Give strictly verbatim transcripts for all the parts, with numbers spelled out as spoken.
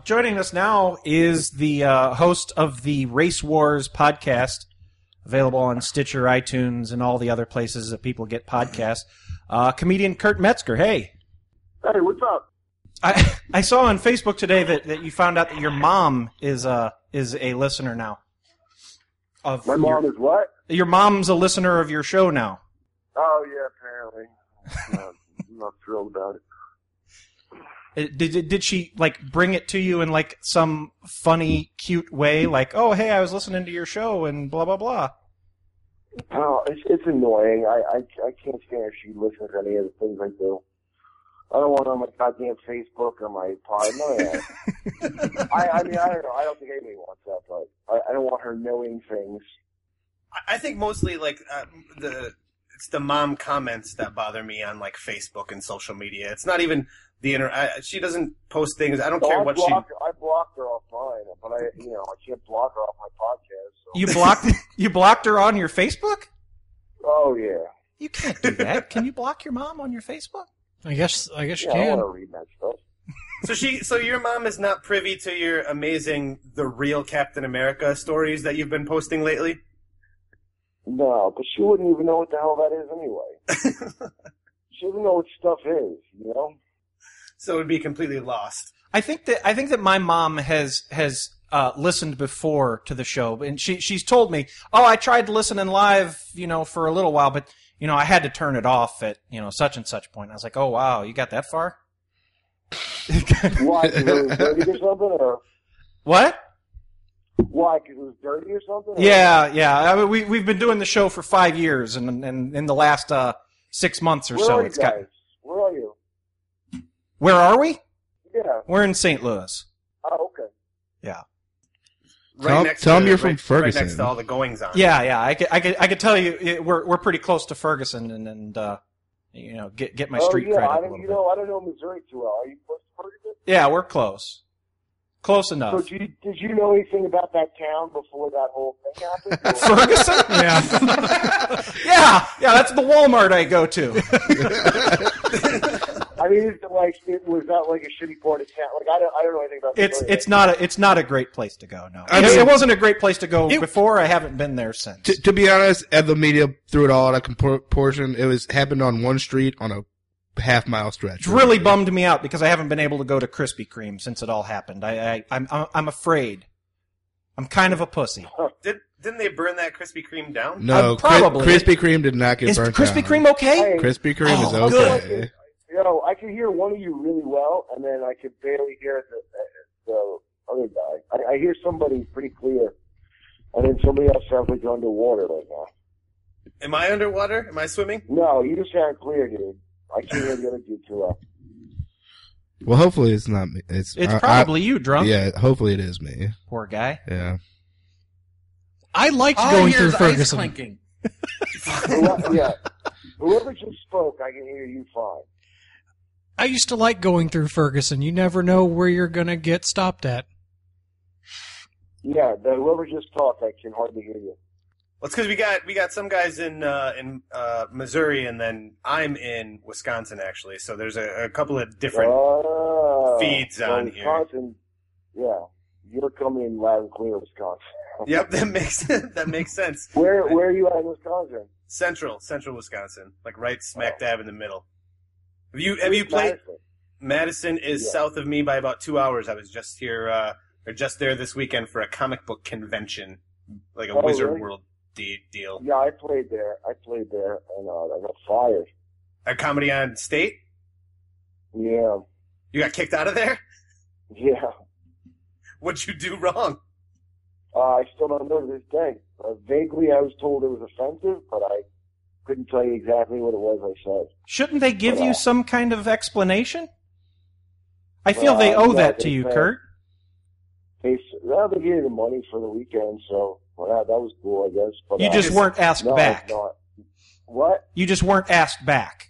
joining us now is the uh, host of the Race Wars podcast, available on Stitcher, iTunes, and all the other places that people get podcasts. Uh, comedian Kurt Metzger. Hey. Hey, what's up? I I saw on Facebook today that, that you found out that your mom is uh is a listener now. Of My mom your, is what? Your mom's a listener of your show now. Oh yeah, apparently. I'm not, I'm not thrilled about it. Did, did did she like bring it to you in like some funny, cute way? Like, oh hey, I was listening to your show and blah blah blah. Oh, it's it's annoying. I I, I can't stand if she listens to any of the things I do. I don't want her on my goddamn Facebook or my pod. None of that. I I mean I don't know. I don't think anybody wants that, but I, I don't want her knowing things. I think mostly like uh, the it's the mom comments that bother me on like Facebook and social media. It's not even the inter. I, she doesn't post things. I don't So care I what block, she. I blocked her offline, but I you know I can't block her off my podcast. So. You blocked you blocked her on your Facebook? Oh yeah. You can't do that. Can you block your mom on your Facebook? I guess I guess you Yeah, I can. want to read that stuff. So she, so your mom is not privy to your amazing the real Captain America stories that you've been posting lately. No, but she wouldn't even know what the hell that is anyway. She doesn't know what stuff is, you know? So it would be completely lost. I think that I think that my mom has has uh, listened before to the show, and she she's told me, "Oh, I tried listening live, you know, for a little while, but you know, I had to turn it off at you know such and such point." I was like, "Oh, wow, you got that far?" Why? Because it was dirty or something? Or What? why? Because it was dirty or something? Or? Yeah, yeah. I mean, we we've been doing the show for five years, and and in the last uh, six months or Where so, are you it's guys? got. Where are you? Where are we? Yeah. We're in Saint Louis. Oh, okay. Yeah. Right Tell- next tell to, them you're right, from Right Ferguson. next to all the goings on. Yeah, yeah. I could, I could, I could tell you it, we're we're pretty close to Ferguson, and and uh, you know get get my oh, street yeah, cred up I a don't, little you bit. know, I don't know Missouri too well. Are you close to Ferguson? Yeah, we're close. Close enough. So did you, did you know anything about that town before that whole thing happened? Ferguson? Yeah. yeah, yeah. That's the Walmart I go to. I mean, is it like it was that like a shitty part of town? Like I don't, I don't know anything about. It's Missouri. it's not a it's not a great place to go. No, I it, mean- it wasn't a great place to go It- before. I haven't been there since. To, to be honest, at the media threw it all out of compor- portion. It was happened on one street on a half mile stretch. It's really bummed me out because I haven't been able to go to Krispy Kreme since it all happened. I, I I'm I'm afraid. I'm kind of a pussy. Did didn't they burn that Krispy Kreme down? No, Uh, probably. Kris- Krispy Kreme did not get Is burnt Krispy down. Kreme okay? Hey, Krispy Kreme Oh, is good. okay. You know, I could hear one of you really well, and then I could barely hear the, the other guy. I, I hear somebody pretty clear, and then somebody else sounds like you're underwater right now. Am I underwater? Am I swimming? No, you just sound clear, dude. I can't hear the other dude too well. Well, hopefully it's not me. It's It's I- probably you, I, drunk. yeah. Hopefully it is me. Poor guy. Yeah. I liked All going I hear through is ice Ferguson. clinking. Whoever, yeah. Whoever just spoke, I can hear you fine. I used to like going through Ferguson. You never know where you're gonna get stopped at. Yeah, the, whoever just talked, I can hardly hear you. Well, it's because we got we got some guys in uh, in uh, Missouri, and then I'm in Wisconsin actually. So there's a, a couple of different. Oh, feeds so on here. Wisconsin, yeah, you're coming in loud and clear, Wisconsin. Yep, that makes that makes sense. Where where are you at in Wisconsin? Central, central Wisconsin, like right smack dab in the middle. Have you have you played? Madison. Madison is Yeah. south of me by about two hours. I was just here, uh, or just there this weekend for a comic book convention, like a Oh, Wizard really? World de- deal. Yeah, I played there. I played there, and uh, I got fired. A Comedy on State. Yeah, You got kicked out of there. yeah. What'd you do wrong? Uh, I still don't know to this day. Uh, vaguely, I was told it was offensive, but I couldn't tell you exactly what it was I said. Shouldn't they give Well, you some kind of explanation? I feel well, they owe yeah, that to they you, said- Kurt. They, s- well, they gave me the money for the weekend, so well, that, that was cool, I guess. But You uh, just weren't asked no, back. it's not. What? You just weren't asked back.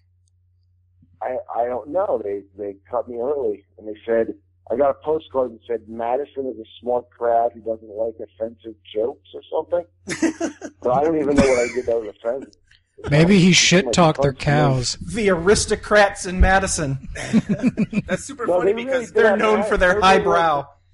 I I don't know. They they cut me early, and they said I got a postcard that said Madison is a smart crowd who doesn't like offensive jokes or something. But I don't even know what I did that was offensive. Maybe he Like, shit talked their punch me. cows. The aristocrats in Madison. That's super No, funny they really because did. They're Yeah, known I- for their everybody highbrow. liked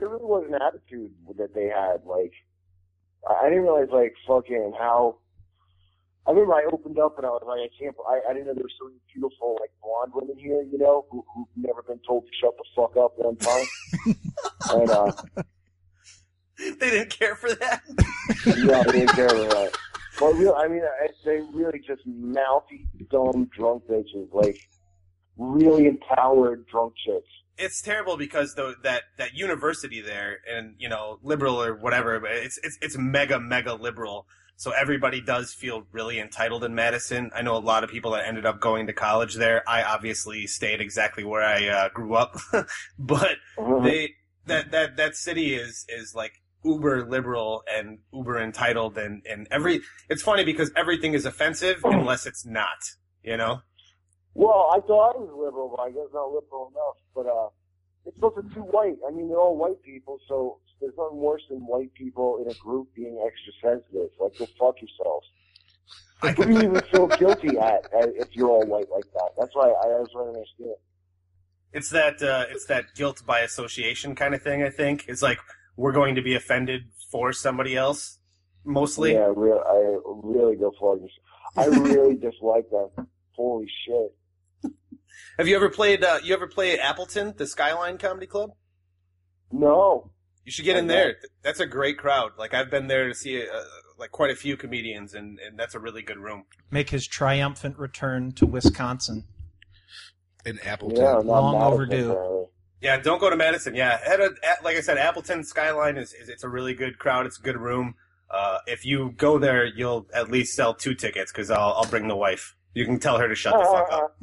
there really was an attitude that they had. Like, I I didn't realize, like, fucking how. I remember I opened up and I was like, I can't. I, I didn't know there were so many beautiful, like, blonde women here, you know, who who've never been told to shut the fuck up one time. and uh, they didn't care for that. yeah, they didn't care for that. But real, I mean, I, they really just mouthy, dumb, drunk bitches, like really empowered drunk chicks. It's terrible because though that, that university there, and you know, liberal or whatever, but it's it's it's mega mega liberal. So everybody does feel really entitled in Madison. I know a lot of people that ended up going to college there. I obviously stayed exactly where I uh, grew up, but Mm-hmm. they that that that city is is like uber liberal and uber entitled, and and every. It's funny because everything is offensive unless it's not. You know. Well, I thought I was liberal, but I guess not liberal enough. But uh, it's also too white. I mean, they're all white people, so there's nothing worse than white people in a group being extra sensitive. Like, go fuck yourselves. What do you even feel guilty at, at if you're all white like that? That's why I always don't understand. It's that uh, it's that guilt by association kind of thing. I think it's like we're going to be offended for somebody else, mostly. Yeah, real, I really go fuck yourself. I really dislike that. Holy shit. Have you ever played? Uh, you ever play Appleton, the Skyline Comedy Club? No. You should get in there. That's a great crowd. Like I've been there to see uh, like quite a few comedians, and, and that's a really good room. Make his triumphant return to Wisconsin. In Appleton. Yeah, not Long Madison, overdue. apparently. Yeah, don't go to Madison. Yeah, at a, at, like I said, Appleton Skyline is, is it's a really good crowd. It's a good room. Uh, if you go there, you'll at least sell two tickets because I'll I'll bring the wife. You can tell her to shut the fuck up.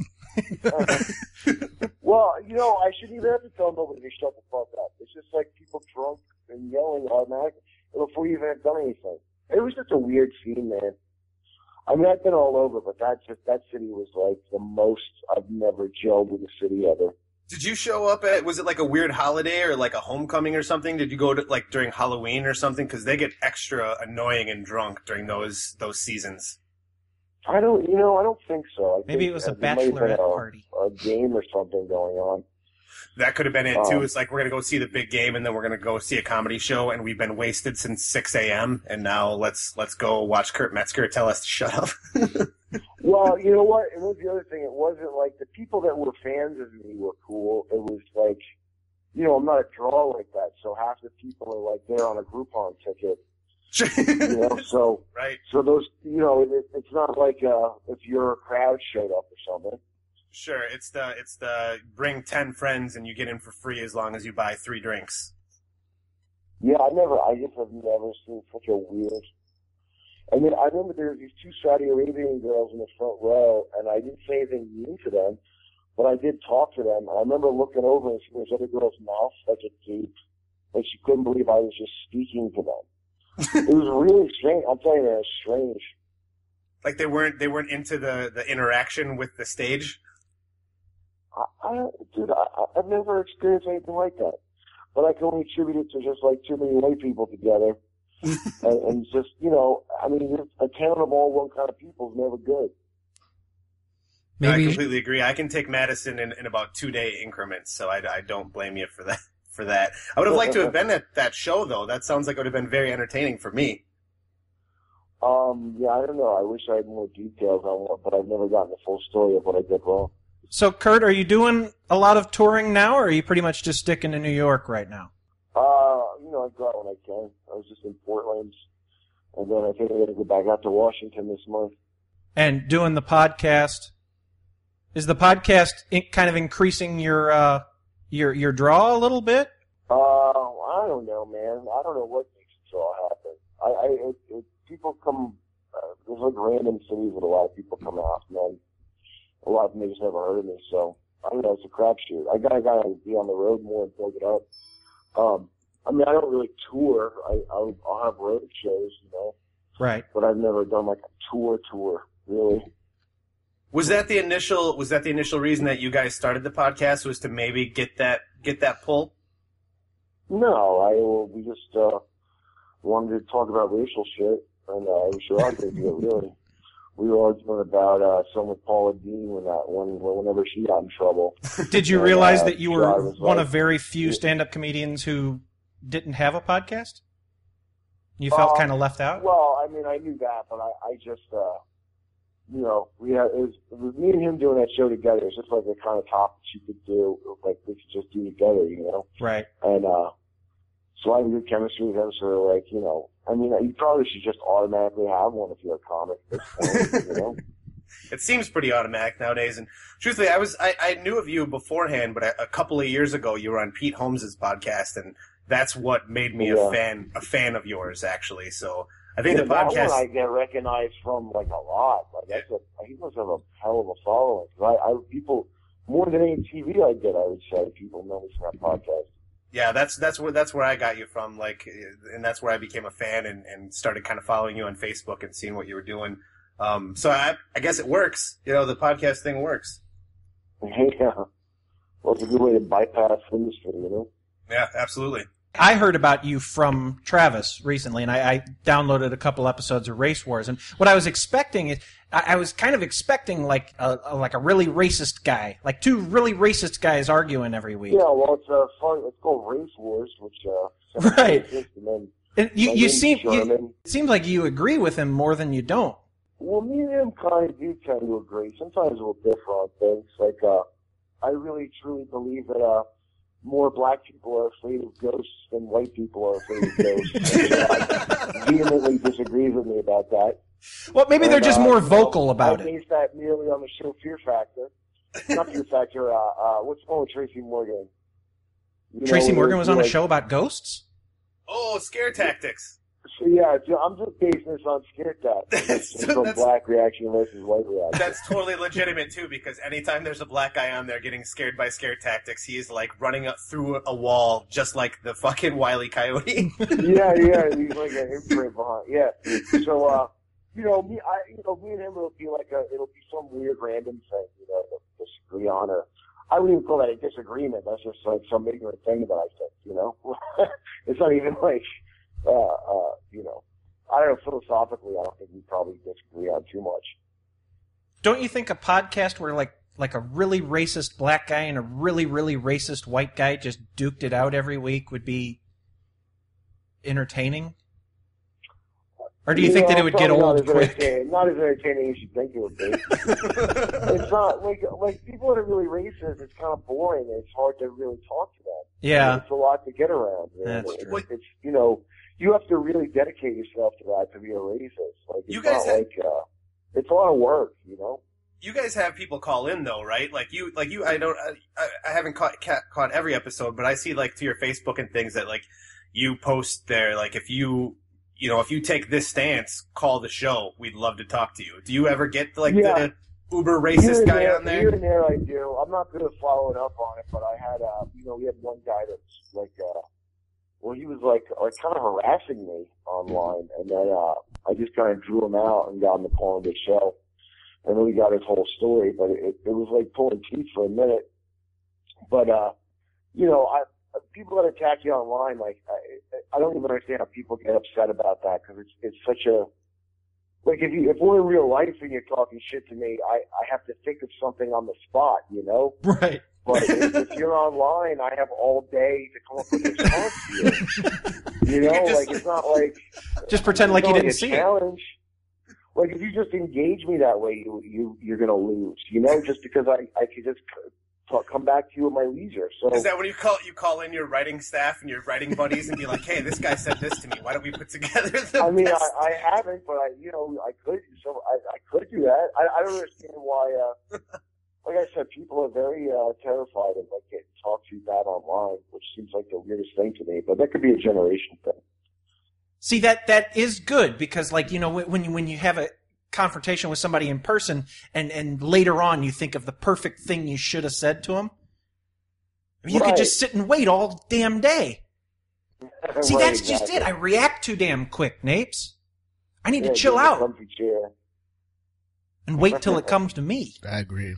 Well, you know, I shouldn't even have to tell nobody to shut the fuck up. It's just like people drunk and yelling automatically before you even have done anything. It was just a weird scene, man. I mean, I've been all over, but that just that city was like the most I've never gelled with a city ever. Did you show up at? Was it like a weird holiday or like a homecoming or something? Did you go to like during Halloween or something? Because they get extra annoying and drunk during those those seasons. I don't, you know, I don't think so. I Maybe think it was a there might have been bachelorette a, party. a game or something going on. That could have been it too. Um, It's like we're gonna go see the big game and then we're gonna go see a comedy show, and we've been wasted since six a.m. and now let's let's go watch Kurt Metzger tell us to shut up. Well, you know what? And was the other thing. It wasn't like the people that were fans of me were cool. It was like, you know, I'm not a draw like that, so half the people are like there on a Groupon ticket. You know, so Right. so those, you know, it, it's not like uh, if your crowd showed up or something. Sure, it's the it's the bring ten friends and you get in for free as long as you buy three drinks. Yeah, I never, I just have never seen such a weird. And then I remember there were these two Saudi Arabian girls in the front row, and I didn't say anything mean to them, but I did talk to them. And I remember looking over and seeing this other girl's mouth like a gape, like she couldn't believe I was just speaking to them. It was really strange. I'm telling you, it was strange. Like they weren't they weren't into the, the interaction with the stage. I, I dude, I, I've never experienced anything like that. But I can only attribute it to just like too many white people together. and, and just, you know, I mean, a town of all one kind of people is never good. I Maybe completely agree. I can take Madison in, in about two day increments, so I, I don't blame you for that. For that, I would have liked to have been at that show though. That sounds like it would have been very entertaining for me. Um, yeah, I don't know. I wish I had more details on what, but I've never gotten the full story of what I did wrong. So, Kurt, are you doing a lot of touring now, or are you pretty much just sticking to New York right now? Uh, you know, I go out when I can. I was just in Portland, and then I think I'm going to go back out to Washington this month. And doing the podcast. Is the podcast in, kind of increasing your uh, your your draw a little bit? Uh, I don't know, man. I don't know what makes it all happen. I, I, it, it, people come, uh, there's like random cities that a lot of people come out, and then a lot of them just never heard of me, so I don't know, it's a crapshoot. I gotta, gotta be on the road more and build it up. Um, I mean, I don't really tour. I, I'll, I'll have road shows, you know, Right. but I've never done like a tour tour, really. Was that the initial? Was that the initial reason that you guys started the podcast? Was to maybe get that get that pull? No, I, well, we just, uh, wanted to talk about racial shit, and, uh, I'm sure I could do it, really. We were arguing about, uh, something with Paula Dean when that, when, whenever she got in trouble. Did you And, realize uh, that you so I were was one like- of very few stand-up comedians who didn't have a podcast? You felt Um, kind of left out? Well, I mean, I knew that, but I, I just, uh, you know, we had, it was, it was me and him doing that show together. It's just like the kind of topics you could do, like we could just do together, you know? Right. And, uh, so I had good chemistry with him, so like, you know, I mean, you probably should just automatically have one if you're a comic at this point, you know? It seems pretty automatic nowadays. And truthfully, I was I, I knew of you beforehand, but a, a couple of years ago, you were on Pete Holmes' podcast, and that's what made me Yeah. a fan a fan of yours, actually. So I think Yeah, the that podcast. one I get recognized from like a lot. Like that's a, he must have a hell of a following. 'Cause I, I people more than any T V I get, I would say people know me from that podcast. Yeah, that's that's where that's where I got you from, like, and that's where I became a fan and, and started kind of following you on Facebook and seeing what you were doing. Um, so I I guess it works. You know, the podcast thing works. Yeah, well, it's a good way to bypass industry, you know. Yeah, absolutely. I heard about you from Travis recently, and I, I downloaded a couple episodes of Race Wars. And what I was expecting is, I, I was kind of expecting like a, a like a really racist guy, like two really racist guys arguing every week. Yeah, well, it's uh, fun. It's called Race Wars, which uh, sounds Right. racist, and then And you my you name's seem you, Sherman. it seems like you agree with him more than you don't. Well, me and him kind of do tend to agree. Sometimes we'll differ on things. Like, uh, I really truly believe that uh, more black people are afraid of ghosts than white people are afraid of ghosts. And, uh, vehemently disagrees with me about that. Well, maybe they're And, just uh, more you know, vocal about I it. base that merely on the show Fear Factor. Not Fear Factor. Uh, uh, what's the one with Tracy Morgan? You know, Tracy where Morgan they was do, on a like, show about ghosts. Oh, scare tactics. So yeah, I'm just basing this on scare tactics. That's- from that's- black reaction versus white reaction. That's totally legitimate too, because anytime there's a black guy on there getting scared by scare tactics, he is like running up through a wall, just like the fucking Wile E. Coyote. yeah, yeah, he's like an imprint behind. Yeah, so uh, you know, me, I, you know, me and him will be like a, it'll be some weird random thing, you know, to disagree on, or I wouldn't even call that a disagreement. That's just like some ignorant thing that I think, you know. It's not even like, uh, uh, you know, I don't know. Philosophically, I don't think we probably disagree on too much. Don't you think a podcast where like like a really racist black guy and a really really racist white guy just duked it out every week would be entertaining? Or do you, you think know, that it would get probably old not as quick? entertaining- Not as entertaining as you think it would be. It's not like like people that are really racist. It's kind of boring. And it's hard to really talk to them. Yeah. It's a lot to get around. You know? That's It's- true. It's, you know, you have to really dedicate yourself to that to be a racist. Like, it's You guys not have- like, uh, it's a lot of work, you know? You guys have people call in though, right? Like you, like you. I don't. I, I haven't caught ca- caught every episode, but I see like to your Facebook and things that like you post there. Like if you, you know, if you take this stance, call the show. We'd love to talk to you. Do you ever get like Yeah. the uber Here racist and guy there, on there? Here and there I do. I'm not good at following up on it, but I had, uh, you know, we had one guy that's like, uh, well, he was like, like kind of harassing me online, and then, uh, I just kind of drew him out and got him to call on the show. And then we got his whole story, but it, it was like pulling teeth for a minute. But, uh, you know, I, people that attack you online, like, I, I don't even understand how people get upset about that, because it's, it's such a, like, if you, if we're in real life and you're talking shit to me, I, I have to think of something on the spot, you know? Right. But if, if you're online, I have all day to come up with a response to you. You know, You just- like, it's not like, Just pretend like you it's not didn't a see it. challenge. Like, if you just engage me that way, you, you, you're gonna lose, you know, just because I, I could just c- talk, come back to you at my leisure. So, Is that when you call you call in your writing staff and your writing buddies and be like, "Hey, this guy said this to me. Why don't we put together the I mean, I, best?" I haven't, but I, you know, I could, so I, I could do that. I, I don't understand why, uh, like I said, people are very, uh, terrified of, like, getting talked to bad online, which seems like the weirdest thing to me, but that could be a generation thing. See, that that is good because, like, you know, when you, when you have a confrontation with somebody in person and, and later on you think of the perfect thing you should have said to them, you Right. could just sit and wait all damn day. See, Right, that's just exactly. it. I react too damn quick, Napes. I need Yeah, to chill get in a out comfy chair. and wait till it comes to me. I agree.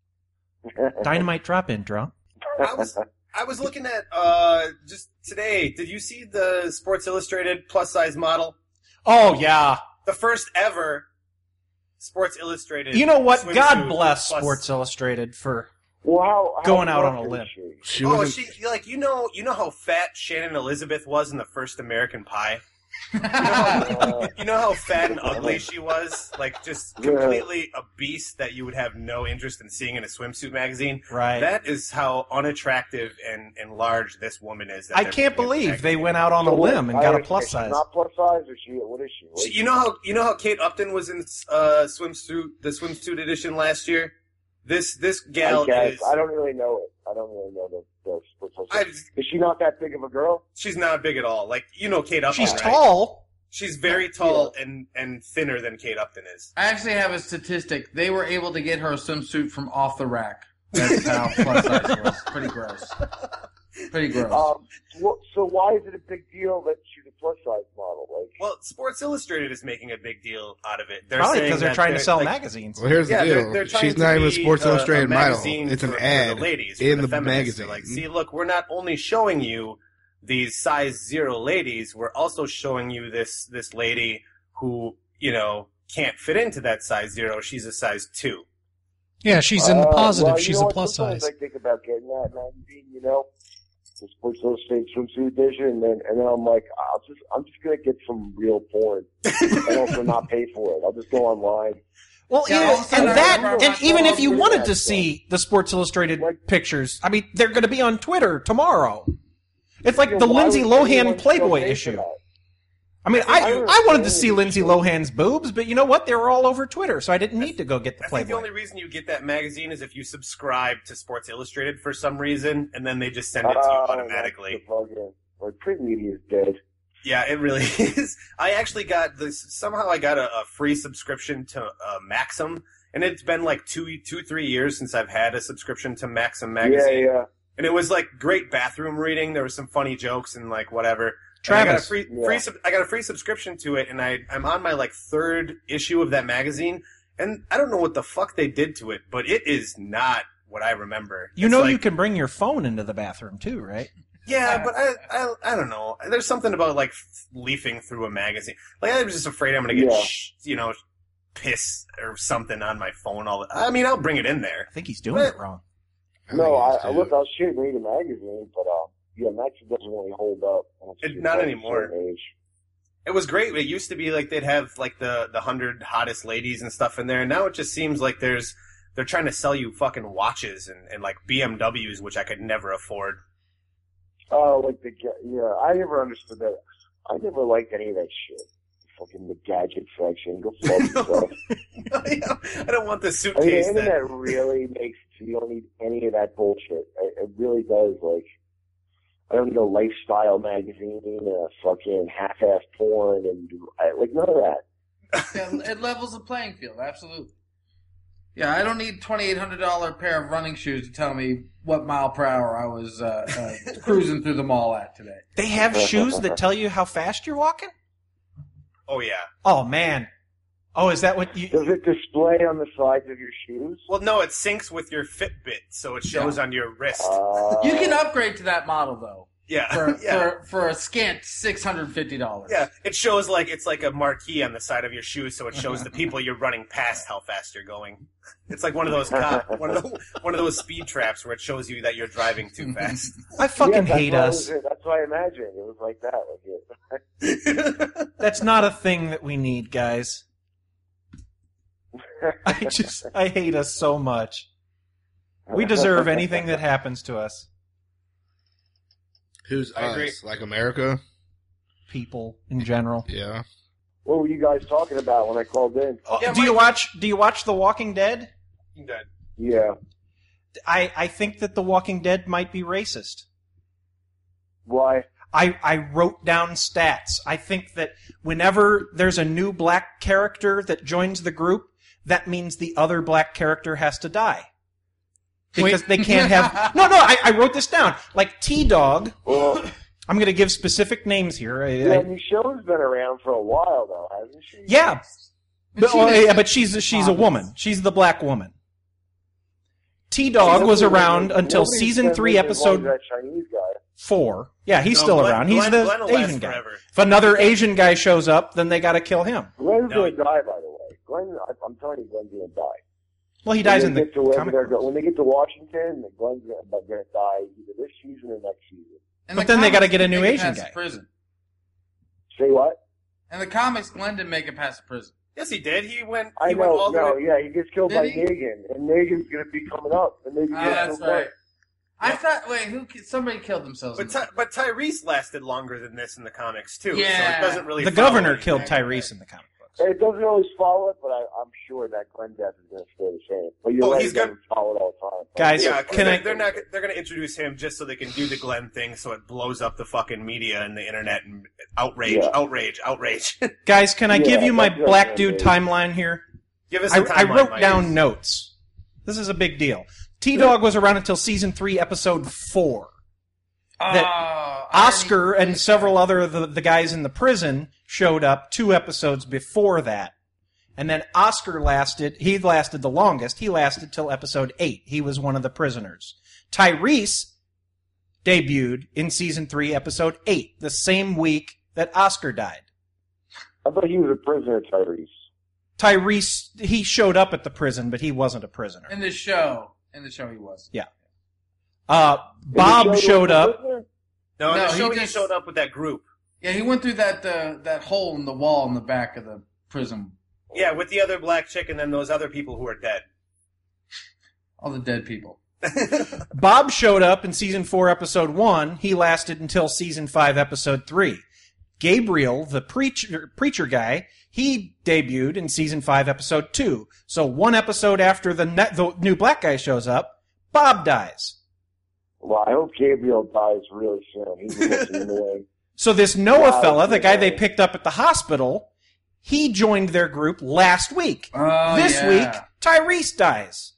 Dynamite drop in, drunk. I was I was looking at uh just today. Did you see the Sports Illustrated plus size model? Oh, yeah. The first ever Sports Illustrated. You know what? swimsuit God bless plus- Sports Illustrated for Well, how, how Going out on a rough is limb. she? She Oh, was. she like you know you know how fat Shannon Elizabeth was in the first American Pie. You know, how, Uh, you know how fat and ugly she was, like just Yeah. completely a beast that you would have no interest in seeing in a swimsuit magazine. Right. That is how unattractive and, and large this woman is. That I they're can't putting in the believe they magazine. went out on a so what, limb and I got a understand, plus she's size. not plus size, or she? What is she? What So is you know how you know how Kate Upton was in uh, swimsuit the swimsuit edition last year. This this she? gal I guess is I don't really know it. I don't really know the. the, the, I, is she not that big of a girl? she's not big at all. Like you know Kate Upton. She's right? tall. She's very tall and, and thinner than Kate Upton is. I actually have a statistic. They were able to get her a swimsuit from off the rack. That's how plus size it was. Pretty gross. Pretty gross. Um. wh- So why is it a big deal that she's a plus size model? Like, Well, Sports Illustrated is making a big deal out of it. They're Probably saying because they're that trying to sell like, magazines. Well, here's Yeah, the they're, deal. they're trying She's to not even a be Sports a- Illustrated a model. magazine It's an for, ad for the ladies, in for the feminists. They're magazine. Like, see, look, we're not only showing you these size zero ladies, we're also showing you this this lady who you know can't fit into that size zero. She's a size two. Yeah, she's in the Uh, positive. well, you She's know a what? plus Sometimes size. I think about getting that magazine, you know, the Sports Illustrated swimsuit edition, and then and then I'm like, I'll just I'm just gonna get some real porn and also not pay for it. I'll just go online. Well, Yeah, even, also and they're that, not and even if you doing wanted that to stuff. see the Sports Illustrated Like- pictures, I mean, they're going to be on Twitter tomorrow. It's like You the know, why Lindsay would anyone Lohan still Playboy pay for issue. that? I mean, I I don't I wanted to understand see it. Lindsay Lohan's boobs, but you know what? They were all over Twitter, so I didn't need to go get the I think the Playboy. only reason you get that magazine is if you subscribe to Sports Illustrated for some reason, and then they just send it to you Oh, automatically. that's the plug-in. Like, print media is dead. Yeah, it really is. I actually got this. Somehow I got a, a free subscription to uh, Maxim, and it's been like two, two, three years since I've had a subscription to Maxim Yeah, magazine. yeah. And it was like great bathroom reading. There was some funny jokes and like whatever. And I got a Travis. free, Yeah. free sub- I got a free subscription to it, and I I'm on my like third issue of that magazine, and I don't know what the fuck they did to it, but it is not what I remember. You It's know like- you can bring your phone into the bathroom too, right? Yeah, but I, I I don't know. There's something about like leafing through a magazine. Like I'm just afraid I'm gonna get Yeah. sh- you know piss or something on my phone. All the, I mean, I'll bring it in there. I think he's doing it wrong. No, I, think I it's look, too. I should read a magazine, but uh, yeah, Maxim doesn't really hold up. once It- you not get to a anymore. certain age. It was great. It used to be like they'd have like the the hundred hottest ladies and stuff in there. Now it just seems like there's they're trying to sell you fucking watches and, and like B M Ws, which I could never afford. Oh, like the ga- yeah, I never understood that. I never liked any of that shit. Fucking the gadget section. Go fuck yourself. I don't want the I mean, the suitcase. that, internet really makes it so you don't need any of that bullshit. It, it really does. Like, I don't need a lifestyle magazine and a fucking half-ass porn and I, like none of that. Yeah, it levels the playing field, absolutely. Yeah, I don't need twenty-eight hundred dollars pair of running shoes to tell me what mile per hour I was uh, uh, cruising through the mall at today. They have shoes that tell you how fast you're walking? oh yeah. Oh man. Oh, is that what you Does it display on the sides of your shoes? Well, no, it syncs with your Fitbit, so it shows on your wrist. Uh, You can upgrade to that model, though, yeah, for, yeah. for, for a scant six hundred fifty dollars. Yeah, it shows like it's like a marquee on the side of your shoe, so it shows the people you're running past how fast you're going. It's like one of those cop, one of the, one of those speed traps where it shows you that you're driving too fast. I fucking yeah, that's hate why it us. was- That's why I imagined it was like that. Like it. That's not a thing that we need, guys. I just I hate us so much. We deserve anything that happens to us. Who's I agree. us? Like America? People in general. Yeah. What were you guys talking about when I called in? Oh, Yeah, do you Mike- watch do you watch The Walking Dead? Good. Yeah. I, I think that The Walking Dead might be racist. Why? I, I wrote down stats. I think that whenever there's a new black character that joins the group, that means the other black character has to die. Because Wait. they can't have... No, no, I, I wrote this down. Like T-Dog, Well, I'm going to give specific names here. I, yeah, I, Michonne's been around for a while, though, hasn't she? yeah, but, She oh, makes yeah, but she's, she's a comments. woman. She's the black woman. T-Dog was around until Nobody's season been three, living as long episode as that Chinese guy. four. Yeah, he's No, still Glenn- around. He's Glenn- the Glenn will last Asian guy. forever. If another Asian guy shows up, then they got to kill him. Glenn's No, gonna he- die, by the way. Glenn, I, I'm telling you, Glenn's gonna die. Well, he dies in when they the get to wherever comic they're books. go- when they get to Washington, the Glenn's going to die either this season or next season. In But the then they comics, gotta get a he new didn't make it Asian past guy. the Prison. Say what? In the comics, Glenn didn't make it past the prison. Yes, he did. He went. I He went know, all the no, way. yeah, he gets killed Did by he? Negan, and Negan's going to be coming up. And Negan Ah, gets that's killed by- right. I Yeah. thought. Wait, who? ki- Somebody killed themselves. But in Ty- the- but Tyrese lasted longer than this in the comics too. Yeah. So it doesn't really. The follow governor anything. killed Tyrese in the comic books. It doesn't always follow it, but I, I'm sure that Glenn death is going to stay the same. But you're Oh, right, he's it doesn't follow it all the time. Guys, Yeah, 'cause Can they're, I- they're not. They're going to introduce him just so they can do the Glenn thing, so it blows up the fucking media and the internet and outrage, Yeah. outrage, outrage. Guys, can I Yeah, give you my that's black right, dude dude. timeline here? Give us. I, a I timeline, wrote Mike. down notes. This is a big deal. T-Dog was around until season three, episode four. that Oh, I Oscar already- and several other of the, the guys in the prison showed up two episodes before that. And then Oscar lasted, he lasted the longest. He lasted till episode eight. He was one of the prisoners. Tyrese debuted in season three, episode eight, the same week that Oscar died. I thought he was a prisoner, Tyrese. Tyrese, he showed up at the prison, but he wasn't a prisoner. in the show. In the show, he was. Yeah. Uh, In the Bob show, he showed was a up. prisoner? No, in No, the he show he, just- showed up with that group. Yeah, he went through that uh, that hole in the wall in the back of the prison. Yeah, with the other black chick and then those other people who are dead. All the dead people. Bob showed up in season four, episode one. He lasted until season five, episode three. Gabriel, the preacher, preacher guy, he debuted in season five, episode two. So one episode after the, ne- the new black guy shows up, Bob dies. Well, I hope Gabriel dies really soon. He's looking annoying. So this Noah Wow, fella, the guy they yeah. picked up at the hospital, he joined their group last week. Oh, this yeah. week, Tyrese dies.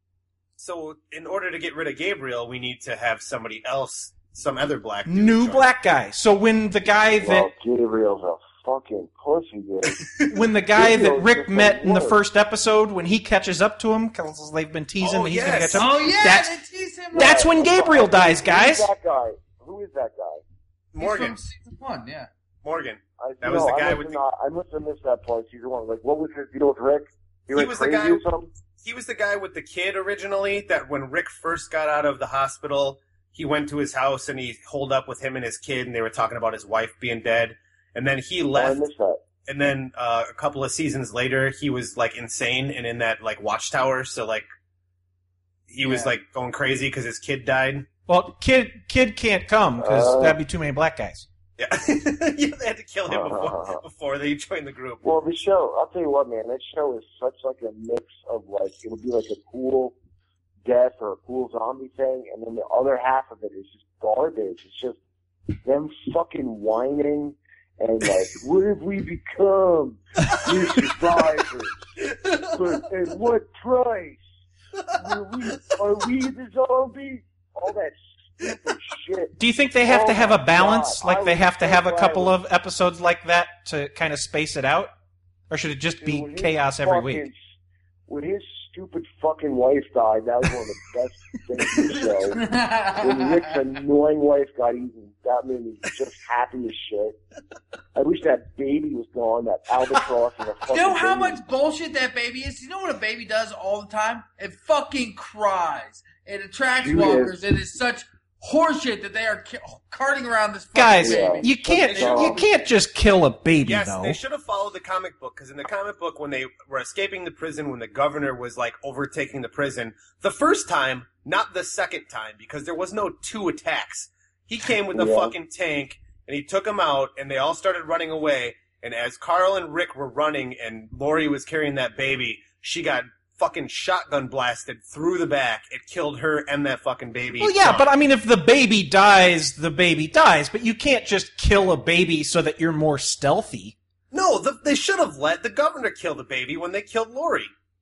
So, in order to get rid of Gabriel, we need to have somebody else, some other black dude New join. black guy. So when the guy that Well, Gabriel's a fucking pussy, dude. when the guy that Gabriel's Rick just met in the like first episode, when he catches up to him, because they've been teasing Oh, that he's going to yes. catch up. Oh yeah, That's- they tease him. That's when Gabriel dies, guys. Who is that guy? Who is that guy? He's Morgan. from season one. Yeah. Morgan. I, That no, was the I guy must with have the- not, I must have missed that part. Season one. Like, what was his deal with Rick? He, He went was the crazy guy- or something? He was the guy with the kid originally, that when Rick first got out of the hospital, he went to his house and he holed up with him and his kid, and they were talking about his wife being dead. And then he Oh, I left, missed that. and then uh, a couple of seasons later, he was, like, insane and in that, like, watchtower, so, like, he was, Yeah. like, going crazy because his kid died. Well, kid, kid can't come because Uh. that'd be too many black guys. Yeah. yeah, they had to kill him before, before they joined the group. Well, the show, I'll tell you what, man, that show is such like a mix of like, it'll be like a cool death or a cool zombie thing, and then the other half of it is just garbage. It's just them fucking whining and like, what have we become? We're survivors. But at what price? Are we, are we the zombie? All that stupid shit. Do you think they have Oh to have a my balance? God, Like I they was have to so have a glad couple when- of episodes like that to kind of space it out? Or should it just be When his chaos every fucking- week? When his stupid fucking wife died, that was one of the best things in the show. When Rick's annoying wife got eaten, that made me just happy as shit. I wish that baby was gone, that albatross and the fucking You know how baby. much bullshit that baby is? You know what a baby does all the time? It fucking cries. It attracts She walkers. is. It is such horseshit that they are ca- carting around this fucking Guys, baby. you can't They should- you can't just kill a baby Yes, though. they should have followed the comic book, because in the comic book, when they were escaping the prison, when the governor was, like, overtaking the prison, the first time, not the second time, because there was no two attacks. He came with the Yeah. fucking tank, and he took them out, and they all started running away, and as Carl and Rick were running, and Lori was carrying that baby, she got fucking shotgun blasted through the back. It killed her and that fucking baby. Well, yeah, but I mean, if the baby dies, the baby dies. But you can't just kill a baby so that you're more stealthy. No, the, they should have let the governor kill the baby when they killed Lori.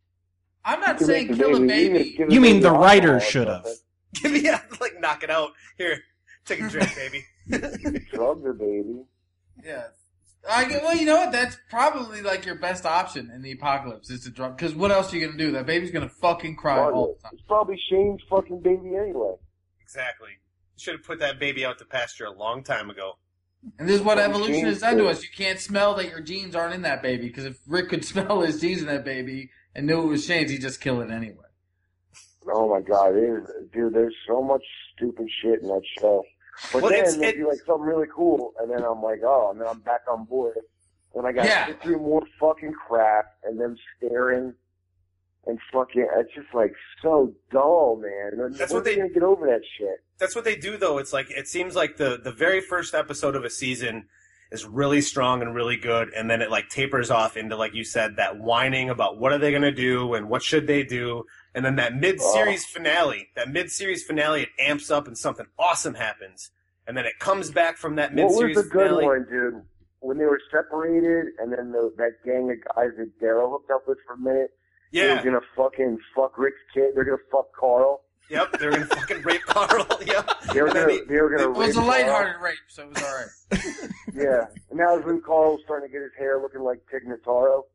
I'm not Give saying the kill a even baby. give You mean the alcohol writer or should have. something. Give me, yeah, like, knock it out. Here, take a drink, baby. Drug the baby. Yeah. I get, well, you know what? That's probably like your best option in the apocalypse is to drug. Because what else are you gonna do? That baby's gonna fucking cry all the time. It's probably Shane's fucking baby anyway. Exactly. Should have put that baby out to pasture a long time ago. And this is what Probably evolution has Shane's done to baby. us. You can't smell that your genes aren't in that baby. Because if Rick could smell his genes in that baby, and knew it was Shane's, he'd just kill it anyway. Oh my god, it is, dude! There's so much stupid shit in that show. But Well, it's- then there'll it- be like something really cool, and then I'm like, oh, and then I'm back on board. And I got Yeah. to sit through more fucking crap, and them staring, and fucking, it's just like so dull, man. And That's when what are they they- gonna get over that shit? That's what they do, though. It's like it seems like the the very first episode of a season is really strong and really good, and then it like tapers off into, like you said, that whining about what are they going to do and what should they do, and then that mid-series finale, that mid-series finale, it amps up and something awesome happens, and then it comes back from that What was mid-series the good finale. one, dude? When they were separated, and then the, that gang of guys that Daryl hooked up with for a minute, Yeah, they're gonna fucking fuck Rick's kid. They're gonna fuck Carl. yep, they're going to fucking rape Carl. Yep. They were And then gonna, he- they were gonna It was rape a Carl. lighthearted rape, so it was all right. Yeah, and that was when Carl was starting to get his hair looking like Tig Notaro.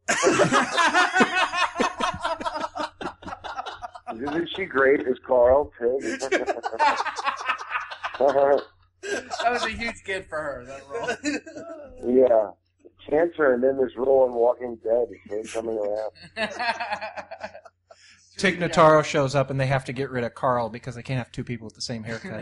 Isn't she great as Carl, Tig? That was a huge gift for her, that role. Yeah. Cancer and then this role in Walking Dead is coming around. Tig Notaro shows up and they have to get rid of Carl because they can't have two people with the same haircut.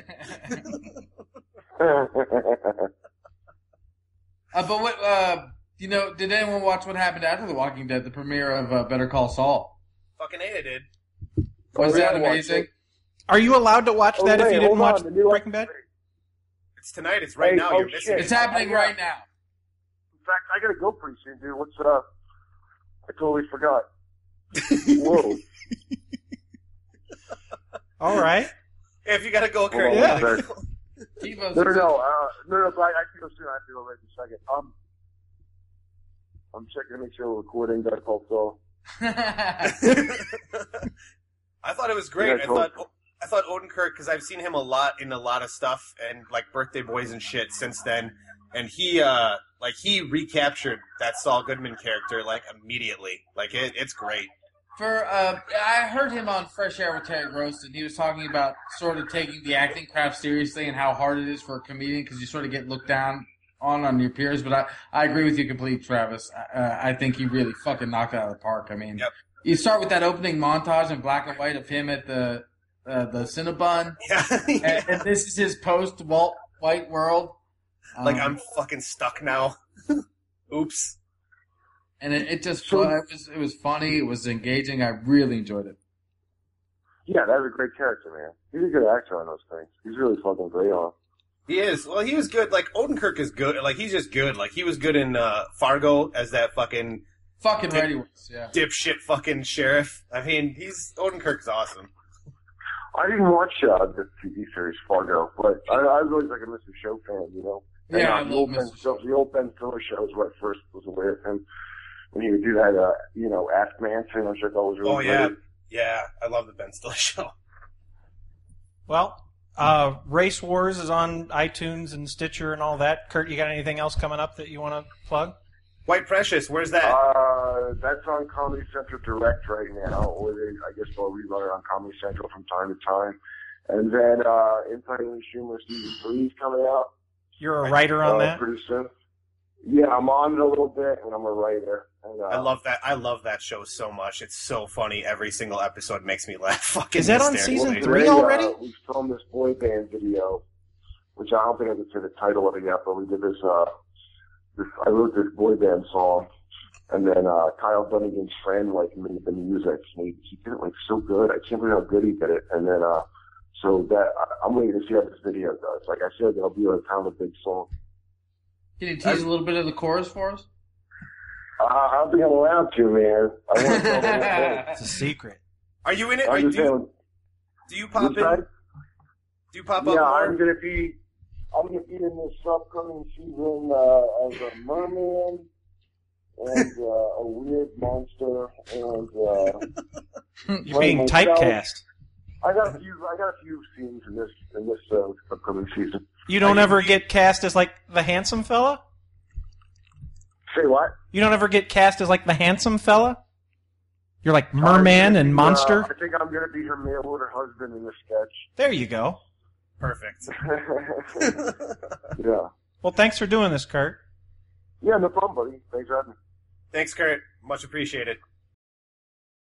Uh, but what, uh, you know, did anyone watch what happened after The Walking Dead, the premiere of uh, Better Call Saul? Fucking A, I did. Was Oh, yeah, that I watched amazing? it. Are you allowed to watch Oh, that if wait, you didn't hold on, watch the new Breaking Bad? It's tonight. It's right Hey, now. oh, You're missing shit. it. It's happening Yeah. right now. In fact, I gotta go pretty soon, dude. What's, uh, I totally forgot. Whoa. All right. If you got to go, Kurt, Hold you on gotta one go. TiVo's No, no, no, uh, no, no, but I, I have to go soon. I have to go right in a second. Um, I'm checking to make sure we're recording Better Call Saul. I thought it was great. Yeah, I totally. thought I thought Odenkirk, because I've seen him a lot in a lot of stuff and like Birthday Boys and shit since then, and he uh like he recaptured that Saul Goodman character like immediately. Like it, it's great. For uh, I heard him on Fresh Air with Terry Gross, and he was talking about sort of taking the acting craft seriously and how hard it is for a comedian because you sort of get looked down on on your peers. But I, I agree with you completely, Travis. Uh, I think he really fucking knocked it out of the park. I mean, Yep. you start with that opening montage in black and white of him at the uh, the Cinnabon, Yeah, and, and this is his post Walt White world. like Um, I'm fucking stuck now. Oops. and it, it just So- it was it was funny. It was engaging. I really enjoyed it. Yeah, that was a great character, man. He's a good actor on those things. He's really fucking great on. He is. Well, he was good. Like Odenkirk is good. Like he's just good. Like he was good in uh, Fargo as that fucking Fucking Did- ready was, yeah. dipshit fucking sheriff. I mean, he's Odenkirk's awesome. I didn't watch uh, the T V series Fargo, but I, I was always like a Mister Show fan, you know. And, Yeah, uh, I the love old Ben Mister Stiller, the old Ben Stiller show is where I first was aware of him. When he would do that, uh, you know, Ask Manson, which I thought was really Oh yeah, great. yeah. I love the Ben Stiller show. Well, uh, Race Wars is on iTunes and Stitcher and all that. Kurt, you got anything else coming up that you want to plug? White Precious, where's that? Uh, that's on Comedy Central Direct right now, or they, I guess they'll rerun it on Comedy Central from time to time. And then, uh, Inside Amy Schumer season three is coming out. You're a writer on uh, that? pretty soon. Yeah, I'm on it a little bit, and I'm a writer. And, uh, I love that. I love that show so much. It's so funny. Every single episode makes me laugh. Fucking Is that on hysterically. season well, three today, already? Uh, we filmed this boy band video, which I don't think I can say the title of it yet, but we did this, uh, this, I wrote this boy band song, and then, uh, Kyle Dunnigan's friend, like, made the music. He, he did it, like, so good. I can't believe how good he did it. And then, uh, so that, I, I'm waiting to see how this video does. Like I said, it'll be like kind of a big song. Can you tease a little bit of the chorus for us? Uh, I don't think I'm allowed to, man. I want to tell them what It's a secret. Are you in it? Are, I'm do, just you, saying, do you pop in? which side? Do you pop Yeah, up I'm more? gonna be, I'm gonna be in this upcoming season, uh, as a merman and, uh, a weird monster and, uh, You're being myself. typecast. I got a few, I got a few scenes in this, in this, uh, upcoming season. You don't Are you- ever get cast as, like, the handsome fella? Say what? You don't ever get cast as, like, the handsome fella? You're like I'm merman gonna and be, monster? Uh, I think I'm gonna be her mail order husband in the sketch. There you go. Perfect. Yeah. Well, thanks for doing this, Kurt. Yeah, no problem, buddy. Thanks for having me. Thanks, Kurt. Much appreciated.